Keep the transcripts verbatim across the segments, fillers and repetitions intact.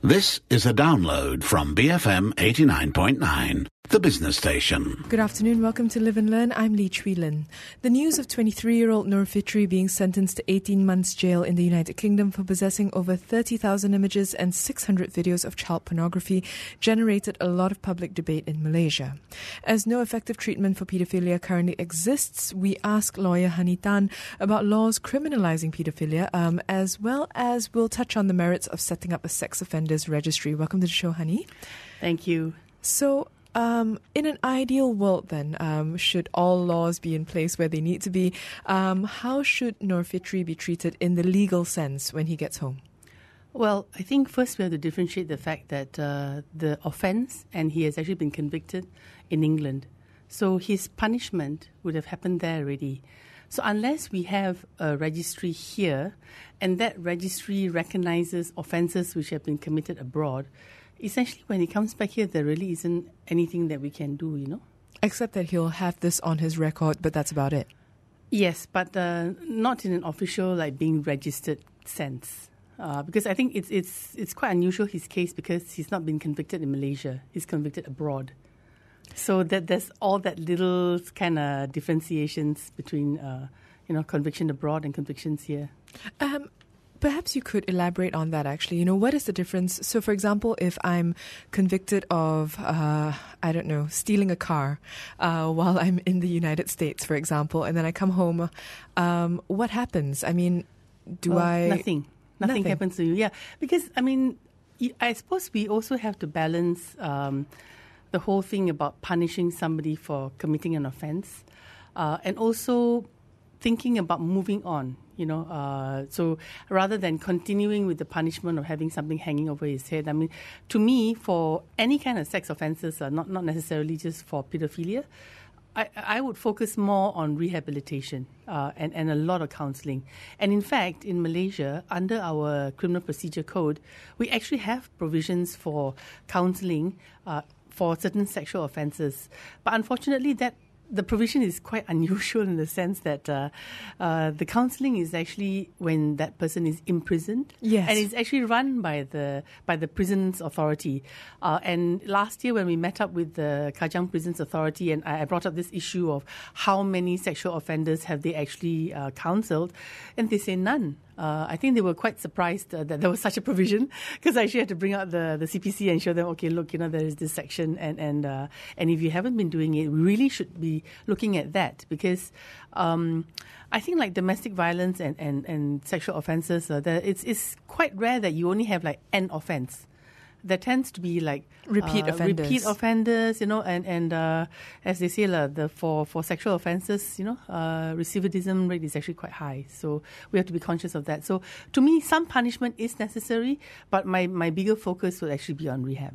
This is a download from B F M eighty-nine point nine, the business station. Good afternoon. Welcome to Live and Learn. I'm Lee Chui Lin. The news of twenty-three-year-old Nur Fitri being sentenced to eighteen months jail in the United Kingdom for possessing over thirty thousand images and six hundred videos of child pornography generated a lot of public debate in Malaysia. As no effective treatment for paedophilia currently exists, we ask lawyer Hani Tan about laws criminalizing paedophilia, um, as well as we'll touch on the merits of setting up a sex offenders registry. Welcome to the show, Hani. Thank you. So, Um, in an ideal world then, um, should all laws be in place where they need to be, um, how should Nur Fitri be treated in the legal sense when he gets home? Well, I think first we have to differentiate the fact that uh, the offence, and he has actually been convicted in England. So his punishment would have happened there already. So unless we have a registry here, and that registry recognises offences which have been committed abroad, essentially, when he comes back here, there really isn't anything that we can do, you know? Except that he'll have this on his record, but that's about it. Yes, but uh, not in an official, like, being registered sense. Uh, because I think it's it's it's quite unusual, his case, because he's not been convicted in Malaysia. He's convicted abroad. So that there's all that little kind of differentiations between, uh, you know, conviction abroad and convictions here. Um. Perhaps you could elaborate on that, actually. You know, what is the difference? So, for example, if I'm convicted of, uh, I don't know, stealing a car uh, while I'm in the United States, for example, and then I come home, um, what happens? I mean, do well, I... Nothing. nothing. Nothing happens to you. Yeah, because, I mean, I suppose we also have to balance um, the whole thing about punishing somebody for committing an offence uh, and also thinking about moving on. You know, uh, so rather than continuing with the punishment of having something hanging over his head, I mean, to me, for any kind of sex offences, uh, not not necessarily just for paedophilia, I, I would focus more on rehabilitation uh, and, and a lot of counselling. And in fact, in Malaysia, under our Criminal Procedure Code, we actually have provisions for counselling uh, for certain sexual offences. But unfortunately, that the provision is quite unusual in the sense that uh, uh, the counselling is actually when that person is imprisoned, yes, and it's actually run by the by the Prisons Authority. Uh, and last year, when we met up with the Kajang Prisons Authority, and I brought up this issue of how many sexual offenders have they actually uh, counselled, and they say none. Uh, I think they were quite surprised uh, that there was such a provision, because I actually had to bring out the, the C P C and show them, okay, look, you know, there is this section, and and uh, and if you haven't been doing it, we really should be looking at that, because um, I think like domestic violence and, and, and sexual offences, uh, there, it's it's quite rare that you only have like an offence. There tends to be like repeat uh, offenders, repeat offenders, you know, and and uh, as they say, uh, the for for sexual offences, you know, uh, recidivism rate is actually quite high. So we have to be conscious of that. So to me, some punishment is necessary, but my my bigger focus will actually be on rehab.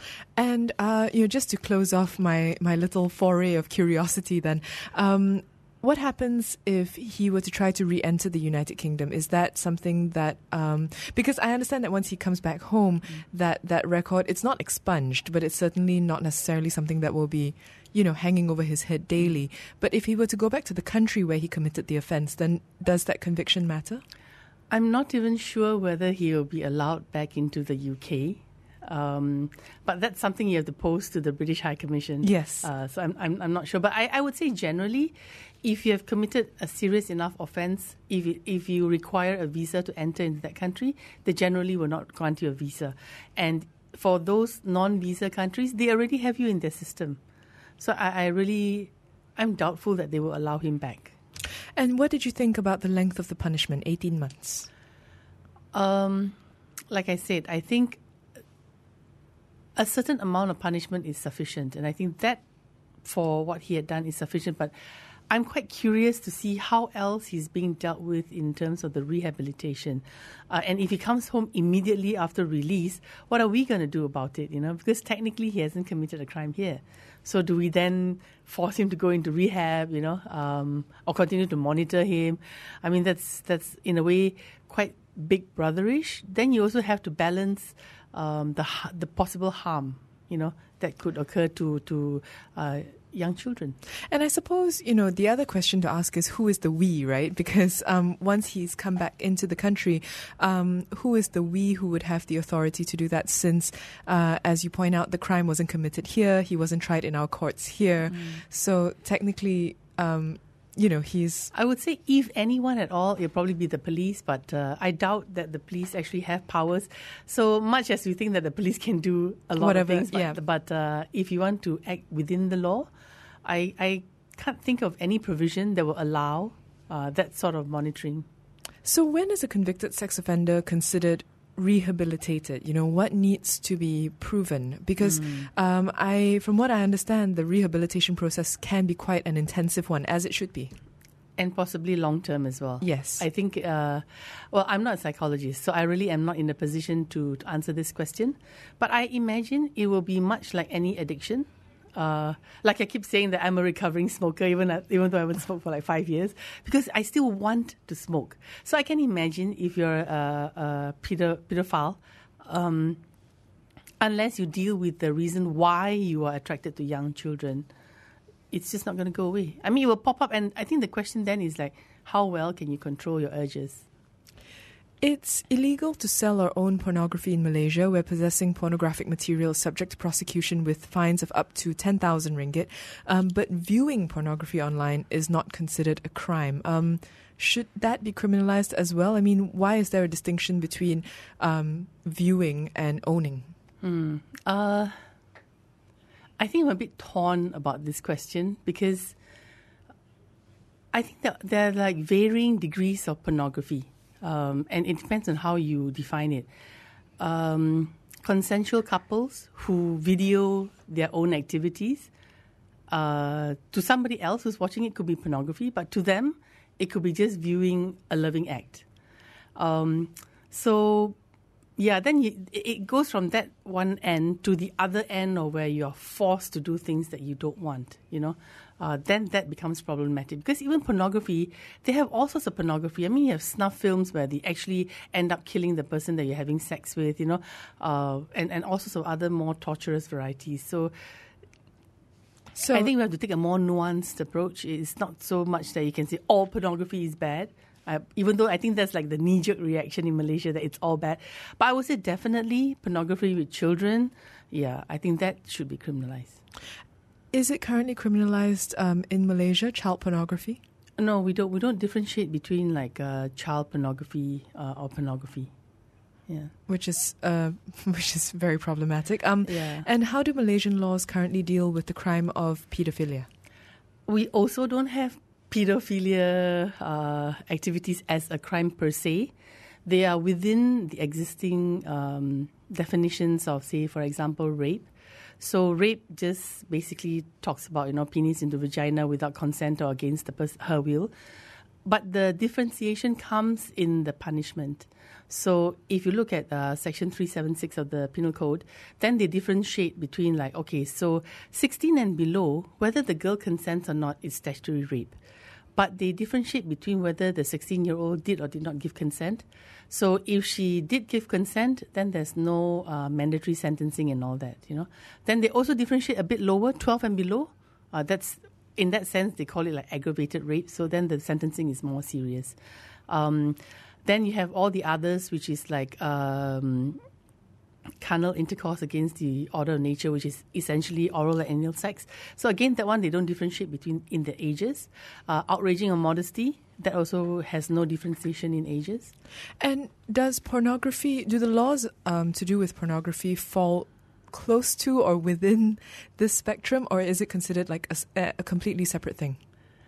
And uh, you know, just to close off my my little foray of curiosity, then. Um, What happens if he were to try to re-enter the United Kingdom? Is that something that, um, because I understand that once he comes back home, mm. that, that record, it's not expunged, but it's certainly not necessarily something that will be, you know, hanging over his head daily. But if he were to go back to the country where he committed the offence, then does that conviction matter? I'm not even sure whether he will be allowed back into the U K. Um, but that's something you have to pose to the British High Commission. Yes. Uh, so I'm, I'm I'm not sure. But I, I would say generally, if you have committed a serious enough offence, if it, if you require a visa to enter into that country, they generally will not grant you a visa. And for those non-visa countries, they already have you in their system. So I, I really, I'm doubtful that they will allow him back. And what did you think about the length of the punishment, eighteen months? Um, like I said, I think a certain amount of punishment is sufficient, and I think that for what he had done is sufficient. But I'm quite curious to see how else he's being dealt with in terms of the rehabilitation. Uh, and if he comes home immediately after release, what are we going to do about it? You know, because technically he hasn't committed a crime here. So do we then force him to go into rehab, you know, um, or continue to monitor him? I mean, that's that's in a way quite big brotherish. Then you also have to balance Um, the the possible harm, you know, that could occur to to uh, young children. And I suppose, you know, the other question to ask is who is the we, right? Because um, once he's come back into the country, um, who is the we who would have the authority to do that since, uh, as you point out, the crime wasn't committed here, he wasn't tried in our courts here. Mm. So technically, um, you know, he's... I would say if anyone at all, it'll probably be the police, but uh, I doubt that the police actually have powers. So much as we think that the police can do a lot Whatever, of things, but, yeah. but uh, if you want to act within the law, I, I can't think of any provision that will allow uh, that sort of monitoring. So when is a convicted sex offender considered rehabilitated? You know, what needs to be proven? Because mm. um, I, from what I understand, the rehabilitation process can be quite an intensive one, as it should be. And possibly long-term as well. Yes. I think, uh, well, I'm not a psychologist, so I really am not in a position to, to answer this question. But I imagine it will be much like any addiction. Uh, like I keep saying that I'm a recovering smoker, even at, even though I haven't smoked for like five years, because I still want to smoke. So I can imagine if you're a, a pedo, pedophile, um, unless you deal with the reason why you are attracted to young children, it's just not going to go away. I mean, it will pop up, and I think the question then is like, how well can you control your urges? It's illegal to sell or own pornography in Malaysia, where possessing pornographic material is subject to prosecution with fines of up to ten thousand ringgit. Um, but viewing pornography online is not considered a crime. Um, should that be criminalized as well? I mean, why is there a distinction between um, viewing and owning? Hmm. Uh, I think I'm a bit torn about this question because I think that there are like varying degrees of pornography. Um, and it depends on how you define it. Um, consensual couples who video their own activities, uh, to somebody else who's watching it could be pornography, but to them, it could be just viewing a loving act. Um, so, yeah, then you, it goes from that one end to the other end, or where you're forced to do things that you don't want, you know. Uh, then that becomes problematic. Because even pornography, they have all sorts of pornography. I mean, you have snuff films where they actually end up killing the person that you're having sex with, you know, uh, and, and all sorts of other more torturous varieties. So, so I think we have to take a more nuanced approach. It's not so much that you can say all pornography is bad, uh, even though I think that's like the knee-jerk reaction in Malaysia that it's all bad. But I would say definitely pornography with children, yeah, I think that should be criminalized. Is it currently criminalized um, in Malaysia, child pornography? No, we don't. We don't differentiate between like uh, child pornography uh, or pornography. Yeah, which is uh, which is very problematic. Um, yeah. And how do Malaysian laws currently deal with the crime of paedophilia? We also don't have paedophilia uh, activities as a crime per se. They are within the existing um, definitions of, say, for example, rape. So rape just basically talks about, you know, penis into vagina without consent or against the pers- her will. But the differentiation comes in the punishment. So if you look at uh, Section three seventy-six of the Penal Code, then they differentiate between like, okay, so sixteen and below, whether the girl consents or not is statutory rape. But they differentiate between whether the sixteen-year-old did or did not give consent. So if she did give consent, then there's no uh, mandatory sentencing and all that, you know. Then they also differentiate a bit lower, twelve and below. Uh, that's in that sense, they call it like aggravated rape. So then the sentencing is more serious. Um, then you have all the others, which is like um, carnal intercourse against the order of nature, which is essentially oral and anal sex. So again, that one, they don't differentiate between in the ages. Uh, outraging of modesty, that also has no differentiation in ages. And does pornography, do the laws um, to do with pornography fall close to or within this spectrum, or is it considered like a, a completely separate thing?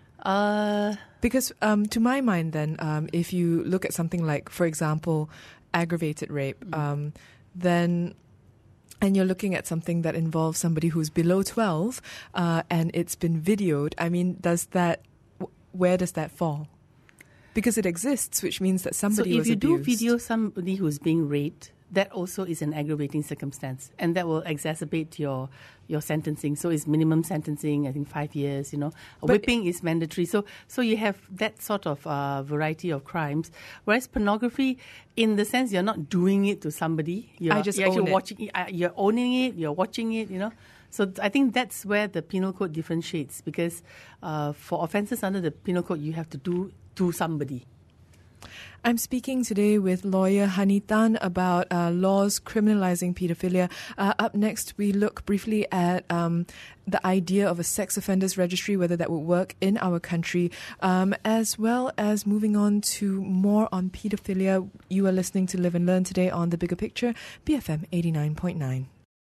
Uh, because um, to my mind then, um, if you look at something like, for example, aggravated rape, mm-hmm. um, then, and you're looking at something that involves somebody who's below twelve uh, and it's been videoed, I mean, does that, where does that fall? Because it exists, which means that somebody was abused. So if you do video somebody who's being raped, that also is an aggravating circumstance, and that will exacerbate your your sentencing. So it's minimum sentencing, I think five years, you know. But whipping is mandatory. So so you have that sort of uh, variety of crimes. Whereas pornography, in the sense you're not doing it to somebody. You're, I just you're actually own it. watching it. Uh, You're owning it, you're watching it, you know. So th- I think that's where the penal code differentiates, because uh, for offences under the penal code, you have to do to somebody. I'm speaking today with lawyer Hani Tan about uh, laws criminalizing pedophilia. Uh, up next, we look briefly at um, the idea of a sex offenders registry, whether that would work in our country, um, as well as moving on to more on pedophilia. You are listening to Live and Learn today on The Bigger Picture, B F M eighty-nine point nine.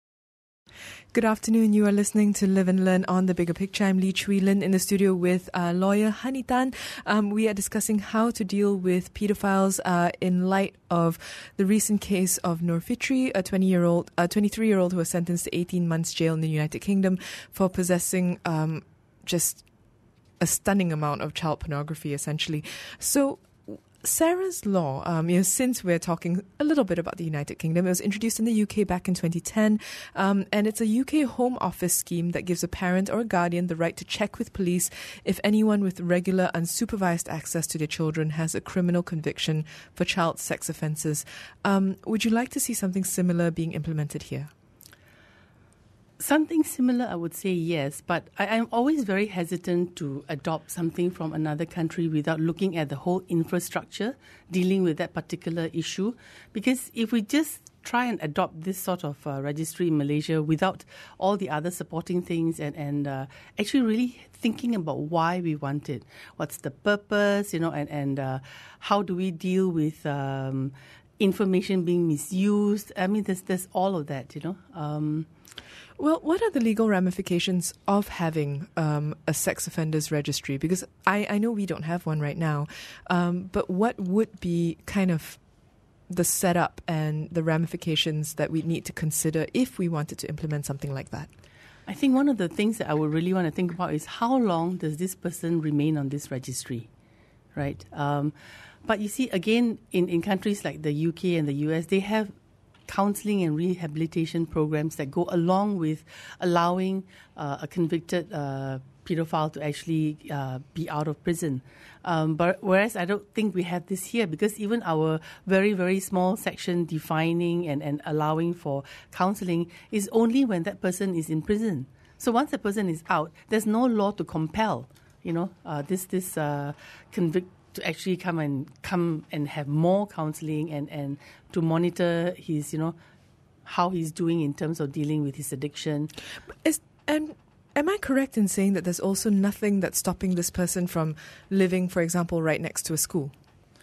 Good afternoon. You are listening to Live and Learn on The Bigger Picture. I'm Lee Chui Lin in the studio with uh, lawyer Hani Tan. Um, we are discussing how to deal with pedophiles uh, in light of the recent case of Nur Fitri, a twenty-year-old, a twenty-three-year-old who was sentenced to eighteen months jail in the United Kingdom for possessing um, just a stunning amount of child pornography, essentially. So, Sarah's Law, um, you know, since we're talking a little bit about the United Kingdom, it was introduced in the U K back in twenty ten, um, and it's a U K Home Office scheme that gives a parent or a guardian the right to check with police if anyone with regular unsupervised access to their children has a criminal conviction for child sex offences. Um, would you like to see something similar being implemented here? Something similar, I would say yes, but I, I'm always very hesitant to adopt something from another country without looking at the whole infrastructure dealing with that particular issue. Because if we just try and adopt this sort of uh, registry in Malaysia without all the other supporting things and, and uh, actually really thinking about why we want it, what's the purpose, you know, and, and uh, how do we deal with um, information being misused? I mean, there's, there's all of that, you know. Um, Well, what are the legal ramifications of having um, a sex offenders registry? Because I, I know we don't have one right now, um, but what would be kind of the setup and the ramifications that we need to consider if we wanted to implement something like that? I think one of the things that I would really want to think about is how long does this person remain on this registry, right? Um, but you see, again, in, in countries like the U K and the U S, they have counseling and rehabilitation programs that go along with allowing uh, a convicted uh, pedophile to actually uh, be out of prison. Um, but whereas I don't think we have this here, because even our very, very small section defining and, and allowing for counseling is only when that person is in prison. So once the person is out, there's no law to compel, you know, uh, this this uh, convict to actually come and come and have more counseling and, and to monitor his, you know, how he's doing in terms of dealing with his addiction. Is, and am I correct in saying that there's also nothing that's stopping this person from living, for example, right next to a school?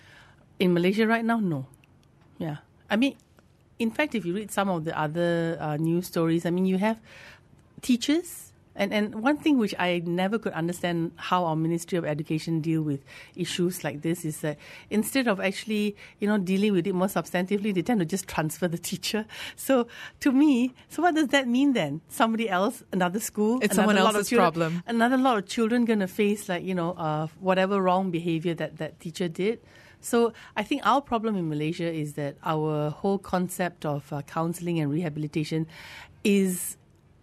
In Malaysia right now, no. Yeah. I mean, in fact, if you read some of the other uh, news stories, I mean, you have teachers. And and one thing which I never could understand how our Ministry of Education deal with issues like this is that instead of actually, you know, dealing with it more substantively, they tend to just transfer the teacher. So to me, so what does that mean then? Somebody else, another school, it's another someone lot else's of children, problem. Another lot of children going to face, like, you know, uh, whatever wrong behavior that that teacher did. So I think our problem in Malaysia is that our whole concept of uh, counselling and rehabilitation is,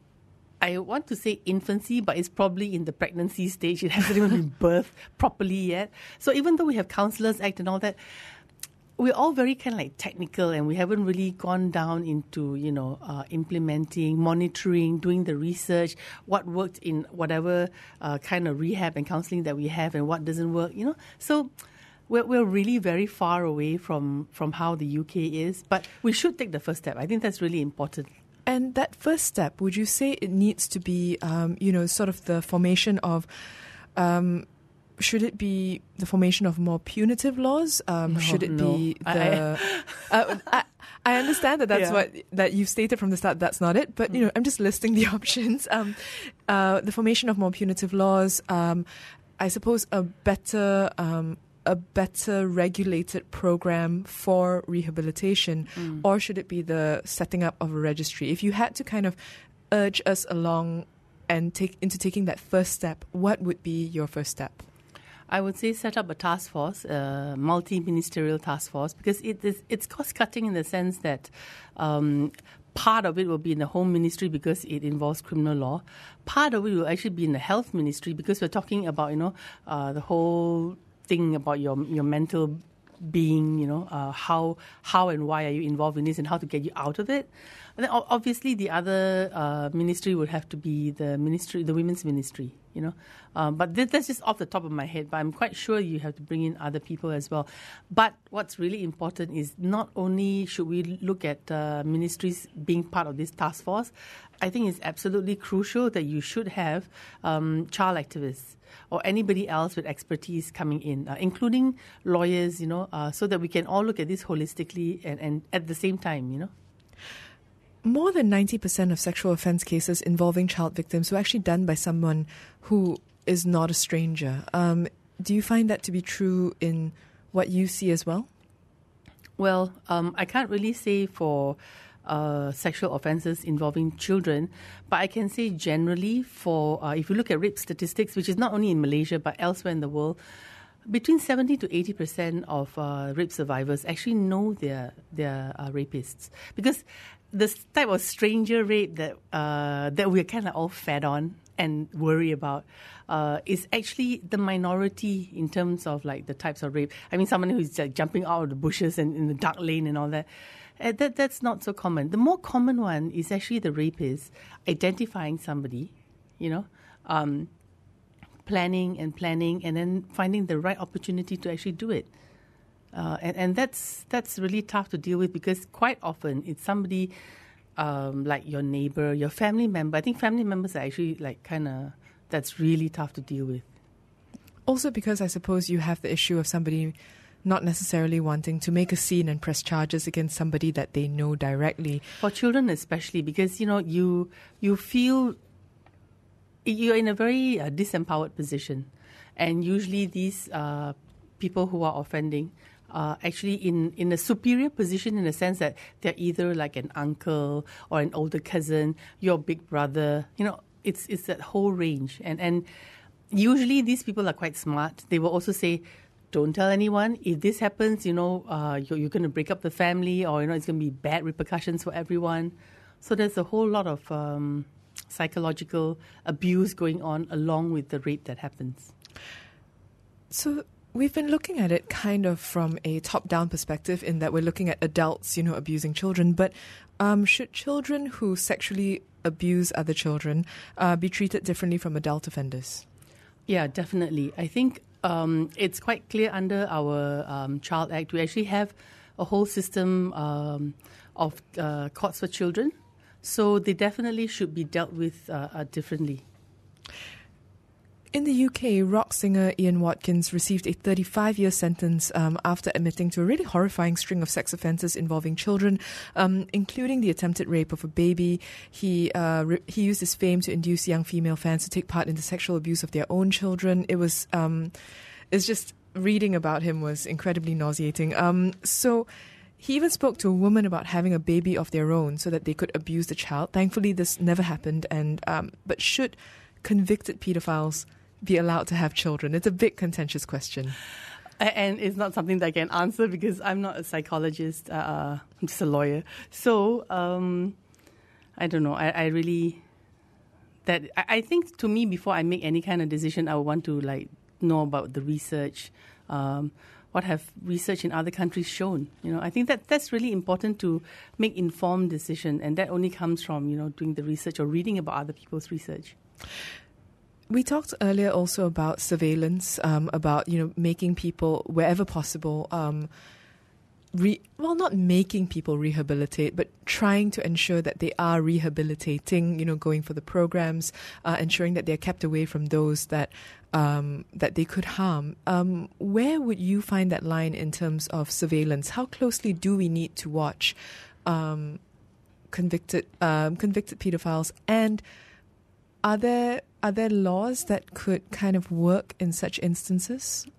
I want to say infancy, but it's probably in the pregnancy stage. It hasn't even been birthed properly yet. So even though we have Counsellors Act and all that, we're all very kind of like technical, and we haven't really gone down into, you know, uh, implementing, monitoring, doing the research, what worked in whatever uh, kind of rehab and counselling that we have and what doesn't work, you know. So we're, we're really very far away from, from how the U K is, but we should take the first step. I think that's really important. And that first step, would you say it needs to be, um, you know, sort of the formation of, um, should it be the formation of more punitive laws? Um, no, should it no. be the... I, uh, I, I understand that that's yeah. what, that you've stated from the start, that's not it. But, you know, I'm just listing the options. Um, uh, the formation of more punitive laws, um, I suppose a better... Um, a better regulated program for rehabilitation, mm. or should it be the setting up of a registry? If you had to kind of urge us along and take into taking that first step, what would be your first step? I would say set up a task force, a multi-ministerial task force, because it is, it's cost-cutting in the sense that um, part of it will be in the Home Ministry because it involves criminal law. Part of it will actually be in the Health Ministry because we're talking about, you know, uh, the whole thing about your your mental being, you know, uh, how how and why are you involved in this and how to get you out of it. And then obviously the other uh, ministry would have to be the ministry, the women's ministry, you know. Um, but this, that's just off the top of my head. But I'm quite sure you have to bring in other people as well. But what's really important is not only should we look at uh, ministries being part of this task force, I think it's absolutely crucial that you should have um, child activists or anybody else with expertise coming in, uh, including lawyers, you know, uh, so that we can all look at this holistically and, and at the same time, you know. More than ninety percent of sexual offence cases involving child victims were actually done by someone who is not a stranger. Um, do you find that to be true in what you see as well? Well, um, I can't really say for uh, sexual offences involving children, but I can say generally for, uh, if you look at rape statistics, which is not only in Malaysia but elsewhere in the world, between seventy to eighty percent of uh, rape survivors actually know their, their uh, rapists. Because this type of stranger rape that uh, that we're kind of all fed on and worry about uh, is actually the minority in terms of like the types of rape. I mean, someone who's uh, jumping out of the bushes and in the dark lane and all that. Uh, that that's not so common. The more common one is actually the rapist identifying somebody, you know, um, planning and planning, and then finding the right opportunity to actually do it. Uh, and, and that's that's really tough to deal with because quite often it's somebody um, like your neighbor, your family member. I think family members are actually like kind of, that's really tough to deal with. Also because I suppose you have the issue of somebody not necessarily wanting to make a scene and press charges against somebody that they know directly. For children especially, because, you know, you you feel you're in a very uh, disempowered position. And usually these uh, people who are offending Uh, actually in, in a superior position in the sense that they're either like an uncle or an older cousin, your big brother, you know, it's it's that whole range. And, and usually these people are quite smart. They will also say, don't tell anyone. If this happens, you know, uh, you're, you're going to break up the family or, you know, it's going to be bad repercussions for everyone. So there's a whole lot of um, psychological abuse going on along with the rape that happens. So we've been looking at it kind of from a top-down perspective in that we're looking at adults, you know, abusing children. But um, should children who sexually abuse other children uh, be treated differently from adult offenders? Yeah, definitely. I think um, it's quite clear under our um, Child Act. We actually have a whole system um, of uh, courts for children. So they definitely should be dealt with uh, uh, differently. In the U K, rock singer Ian Watkins received a thirty-five year sentence um, after admitting to a really horrifying string of sex offences involving children, um, including the attempted rape of a baby. He uh, re- he used his fame to induce young female fans to take part in the sexual abuse of their own children. It was, um, it's just reading about him was incredibly nauseating. Um, so he even spoke to a woman about having a baby of their own so that they could abuse the child. Thankfully, this never happened. And um, but should convicted paedophiles be allowed to have children? It's a big contentious question. And it's not something that I can answer because I'm not a psychologist. Uh, I'm just a lawyer. So, um, I don't know. I, I really... that I, I think to me, before I make any kind of decision, I would want to like know about the research. Um, what have research in other countries shown? You know, I think that that's really important to make informed decision. And that only comes from, you know, doing the research or reading about other people's research. We talked earlier also about surveillance, um, about, you know, making people, wherever possible, um, re- well, not making people rehabilitate, but trying to ensure that they are rehabilitating, you know, going for the programs, uh, ensuring that they're kept away from those that um, that they could harm. Um, where would you find that line in terms of surveillance? How closely do we need to watch um, convicted um, convicted pedophiles, and are there Are there laws that could kind of work in such instances?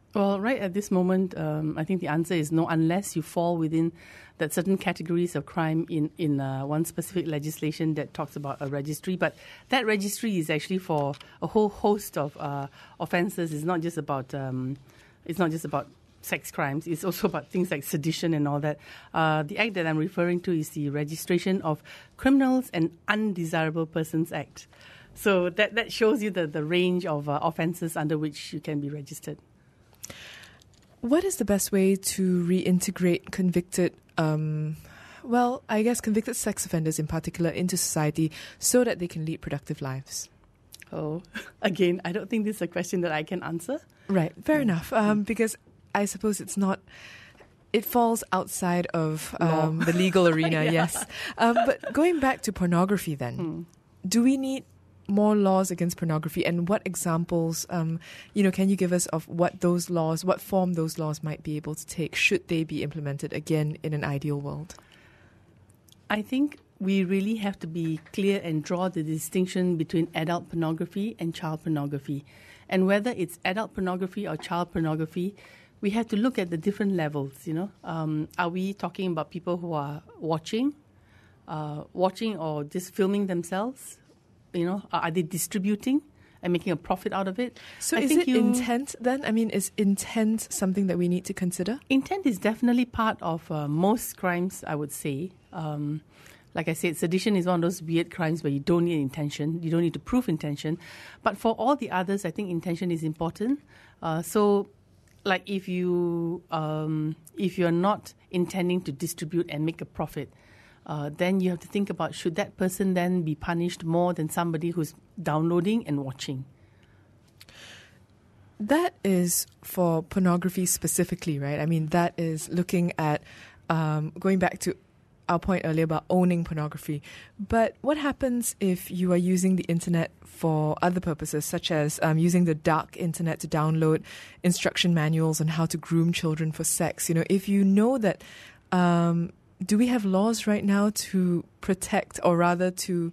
Well, right at this moment, um, I think the answer is no, unless you fall within that certain categories of crime in, in uh, one specific legislation that talks about a registry. But that registry is actually for a whole host of uh, offences. It's not just about um, it's not just about sex crimes. It's also about things like sedition and all that. Uh, the act that I'm referring to is the Registration of Criminals and Undesirable Persons Act. So that, that shows you the, the range of uh, offences under which you can be registered. What is the best way to reintegrate convicted, um, well, I guess convicted sex offenders in particular into society so that they can lead productive lives? Oh, again, I don't think this is a question that I can answer. Right, fair yeah. enough. Um, because I suppose it's not, it falls outside of um, the legal arena, yeah. yes. Um, but going back to pornography then, hmm. do we need more laws against pornography, and what examples, um, you know, can you give us of what those laws, what form those laws might be able to take should they be implemented again in an ideal world? I think we really have to be clear and draw the distinction between adult pornography and child pornography. And whether it's adult pornography or child pornography, we have to look at the different levels, you know. Um, are we talking about people who are watching, uh, watching or just filming themselves? You know, are they distributing and making a profit out of it? So I is think it you, intent then? I mean, is intent something that we need to consider? Intent is definitely part of uh, most crimes, I would say. Um, like I said, sedition is one of those weird crimes where you don't need intention. You don't need to prove intention. But for all the others, I think intention is important. Uh, so, like if you um, if you're not intending to distribute and make a profit, Uh, then you have to think about, should that person then be punished more than somebody who's downloading and watching? That is for pornography specifically, right? I mean, that is looking at, um, going back to our point earlier about owning pornography. But what happens if you are using the internet for other purposes, such as um, using the dark internet to download instruction manuals on how to groom children for sex? You know, if you know that... Um, do we have laws right now to protect, or rather to,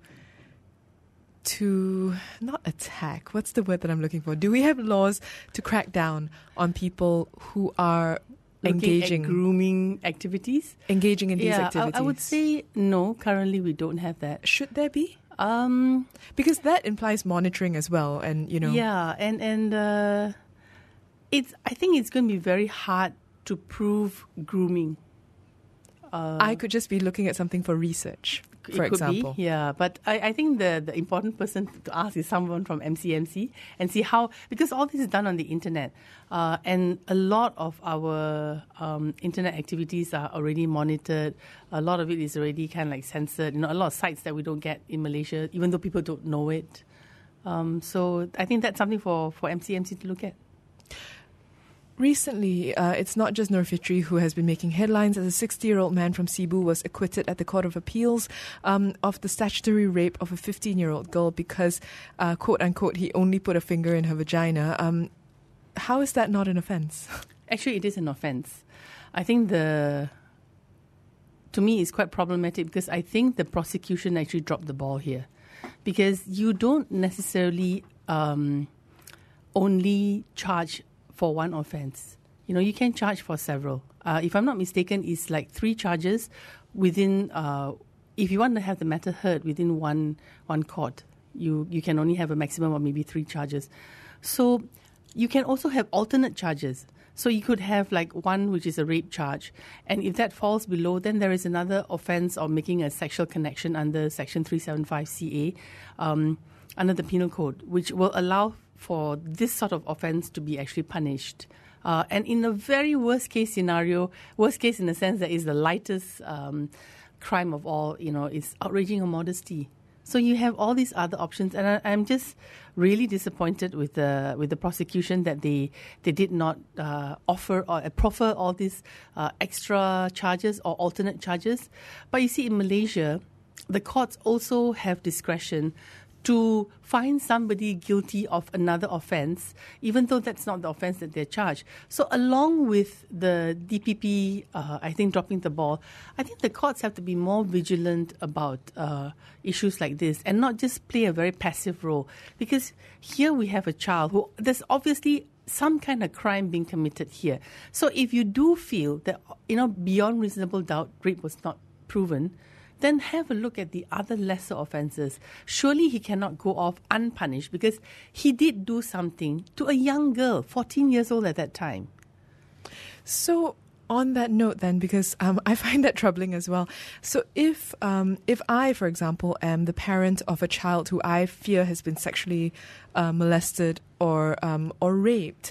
to not attack, what's the word that I'm looking for? Do we have laws to crack down on people who are Looking engaging... at grooming activities? Engaging in these yeah, activities? I, I would say no, currently we don't have that. Should there be? Um, because that implies monitoring as well, and, you know... Yeah, and, and uh, it's. I think it's going to be very hard to prove grooming. Uh, I could just be looking at something for research, for it could example. Be, yeah, but I, I think the, the important person to ask is someone from M C M C and see how, because all this is done on the internet, uh, and a lot of our um, internet activities are already monitored. A lot of it is already kind of like censored. You know, a lot of sites that we don't get in Malaysia, even though people don't know it. Um, so I think that's something for, for M C M C to look at. Recently, uh, it's not just Nur Fitri who has been making headlines, as a sixty-year-old man from Cebu was acquitted at the Court of Appeals um, of the statutory rape of a fifteen-year-old girl because, uh, quote-unquote, he only put a finger in her vagina. Um, how is that not an offence? Actually, it is an offence. I think the... To me, it's quite problematic because I think the prosecution actually dropped the ball here. Because you don't necessarily um, only charge for one offence. You know, you can charge for several. Uh, if I'm not mistaken, it's like three charges within, uh, if you want to have the matter heard within one one court, you, you can only have a maximum of maybe three charges. So you can also have alternate charges. So you could have like one which is a rape charge, and if that falls below, then there is another offence of making a sexual connection under Section three seventy-five C A um, under the Penal Code, which will allow for this sort of offence to be actually punished. Uh, and in a very worst case scenario, worst case in the sense that is the lightest um, crime of all, you know, is outraging her modesty. So you have all these other options, and I, I'm just really disappointed with the with the prosecution that they they did not uh, offer or uh, proffer all these uh, extra charges or alternate charges. But you see, in Malaysia, the courts also have discretion to find somebody guilty of another offence, even though that's not the offence that they're charged. So along with the D P P, uh, I think, dropping the ball, I think the courts have to be more vigilant about uh, issues like this and not just play a very passive role. Because here we have a child who, there's obviously some kind of crime being committed here. So if you do feel that, you know, beyond reasonable doubt, rape was not proven, then have a look at the other lesser offences. Surely he cannot go off unpunished because he did do something to a young girl, fourteen years old at that time. So on that note then, because um, I find that troubling as well. So if um, if I, for example, am the parent of a child who I fear has been sexually uh, molested or um, or raped,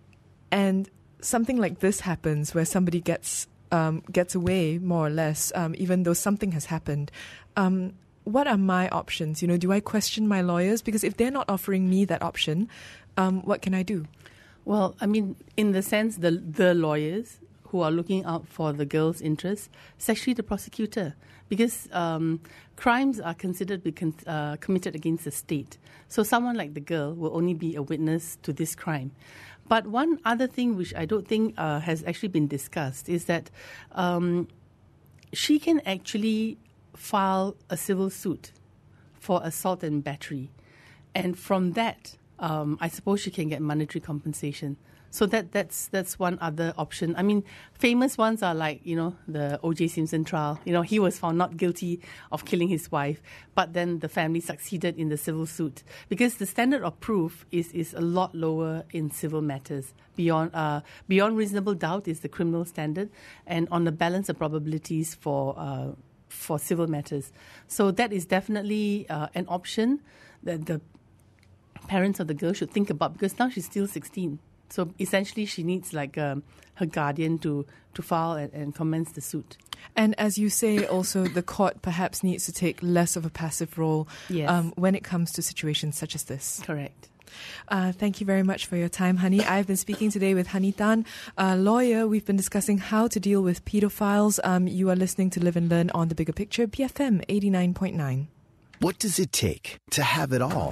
and something like this happens where somebody gets um, gets away more or less, um, even though something has happened, um, what are my options? You know, do I question my lawyers? Because if they're not offering me that option, um, what can I do? Well, I mean, in the sense, the the lawyers who are looking out for the girl's interests, it's actually the prosecutor, because um, crimes are considered be con- uh, committed against the state. So someone like the girl will only be a witness to this crime. But one other thing which I don't think uh, has actually been discussed is that um, she can actually file a civil suit for assault and battery. And from that, um, I suppose she can get monetary compensation. So that that's that's one other option. I mean, famous ones are like, you know, the O J Simpson trial. You know, he was found not guilty of killing his wife, but then the family succeeded in the civil suit because the standard of proof is, is a lot lower in civil matters. Beyond uh, beyond reasonable doubt is the criminal standard, and on the balance of probabilities for uh, for civil matters. So that is definitely uh, an option that the parents of the girl should think about, because now she's still sixteen. So essentially, she needs like um, her guardian to, to file and, and commence the suit. And as you say, also the court perhaps needs to take less of a passive role yes. um, when it comes to situations such as this. Correct. Uh, thank you very much for your time, Honey. I've been speaking today with Honey Tan, a lawyer. We've been discussing how to deal with pedophiles. Um, you are listening to Live and Learn on The Bigger Picture, B F M eighty-nine point nine. What does it take to have it all?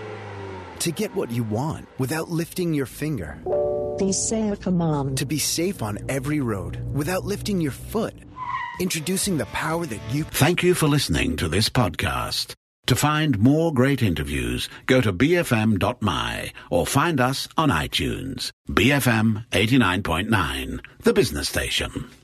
To get what you want without lifting your finger. Be safe, Mom. To be safe on every road without lifting your foot. Introducing the power that you... Thank you for listening to this podcast. To find more great interviews, go to b f m dot m y or find us on iTunes. B F M eighty-nine point nine, the business station.